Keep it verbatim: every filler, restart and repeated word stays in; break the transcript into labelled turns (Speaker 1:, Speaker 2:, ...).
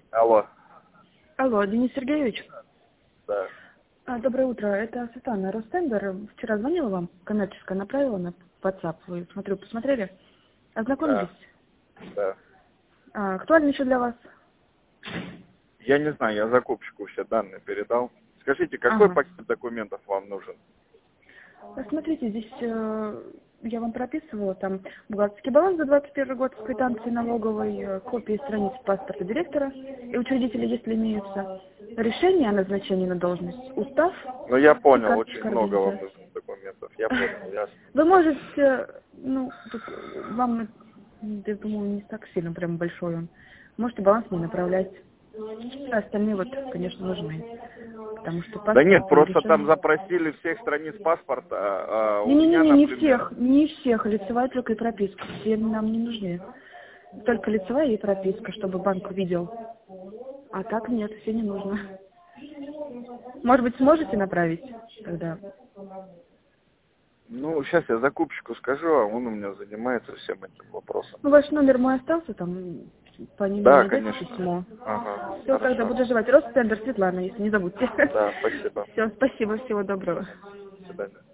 Speaker 1: Алло.
Speaker 2: Алло, Денис Сергеевич?
Speaker 1: Да.
Speaker 2: А, доброе утро, это Светлана Ростендер. Вчера звонила вам, коммерческая направила на WhatsApp. Вы, смотрю, посмотрели? Ознакомились?
Speaker 1: Да. Да.
Speaker 2: А, актуально еще для вас?
Speaker 1: Я не знаю, я закупщику все данные передал. Скажите, какой
Speaker 2: Ага.
Speaker 1: пакет документов вам нужен?
Speaker 2: Смотрите, здесь э, я вам прописывала там бухгалтерский баланс за двадцать первый год с квитанцией налоговой, э, копии страниц паспорта директора и учредителя, если имеются, решение о назначении на должность, устав
Speaker 1: Ну, я
Speaker 2: и
Speaker 1: понял, очень
Speaker 2: карточка
Speaker 1: много вам
Speaker 2: организации.
Speaker 1: нужно документов. Я понял, ясно.
Speaker 2: Вы можете, ну, тут вам, я думаю, не так сильно прям большой он. Можете баланс не направлять. А остальные вот, конечно, нужны. Потому что
Speaker 1: Да
Speaker 2: паспорт
Speaker 1: нет,
Speaker 2: и
Speaker 1: просто там
Speaker 2: решение.
Speaker 1: запросили всех страниц паспорта, а а у меня,
Speaker 2: Не-не-не, не
Speaker 1: например...
Speaker 2: всех, не всех, лицевая только и прописка. Все нам не нужны. Только лицевая и прописка, чтобы банк видел. А так нет, все не нужно. Может быть, сможете направить тогда?
Speaker 1: Ну, сейчас я закупщику скажу, а он у меня занимается всем этим вопросом.
Speaker 2: Ну, ваш номер мой остался, там по нему
Speaker 1: Да,
Speaker 2: найдете
Speaker 1: конечно.
Speaker 2: письмо.
Speaker 1: Ага,
Speaker 2: Все, тогда
Speaker 1: хорошо.
Speaker 2: буду ждать. Ростендер Светлана, если не забудьте.
Speaker 1: Да, спасибо.
Speaker 2: Все, спасибо, всего доброго.
Speaker 1: До свидания.